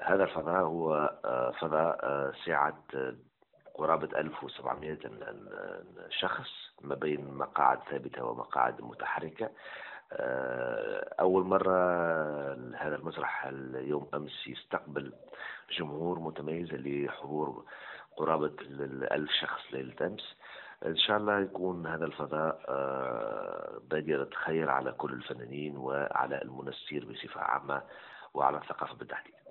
هذا الفضاء هو فضاء سعة قرابة 1700 شخص ما بين مقاعد ثابتة ومقاعد متحركة. أول مرة هذا المسرح اليوم أمس يستقبل جمهور متميز لحضور قرابة 1000 شخص ليلة أمس. إن شاء الله يكون هذا الفضاء بادرة خير على كل الفنانين وعلى المنسير بصفة عامة وعلى الثقافة بالتحديد.